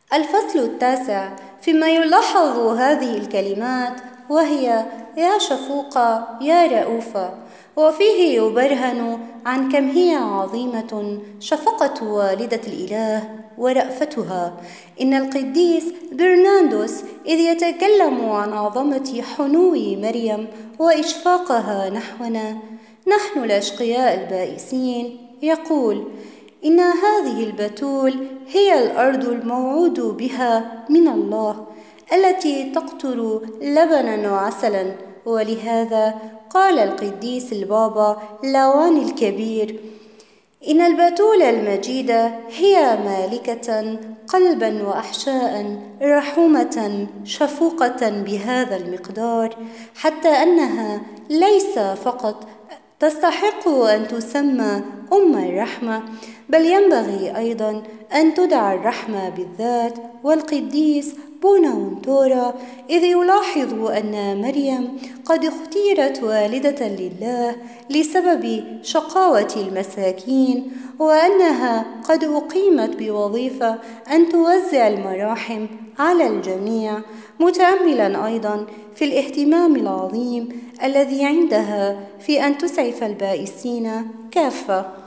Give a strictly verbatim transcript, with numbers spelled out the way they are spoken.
الفصل التاسع، فيما يلاحظ هذه الكلمات وهي يا شفوقة يا رؤوفة، وفيه يبرهن عن كم هي عظيمة شفقة والدة الإله ورأفتها. إن القديس برناردوس إذ يتكلم عن عظمة حنو مريم وإشفاقها نحونا نحن الأشقياء البائسين يقول: إن هذه البتول هي الأرض الموعود بها من الله، التي تقطر لبنا وعسلا. ولهذا قال القديس البابا لاوان الكبير: إن البتول المجيدة هي مالكة قلبا وأحشاء، رحومة شفوقة بهذا المقدار، حتى أنها ليس فقط تستحق أن تسمى أم الرحمة، بل ينبغي أيضا أن تدعى الرحمة بالذات. والقديس بوناونتورا إذ يلاحظ أن مريم قد اختيرت والدة لله لسبب شقاوة المساكين، وأنها قد أقيمت بوظيفة أن توزع المراحم على الجميع، متأملا أيضا في الاهتمام العظيم الذي عندها في أن تسعف البائسين كافة.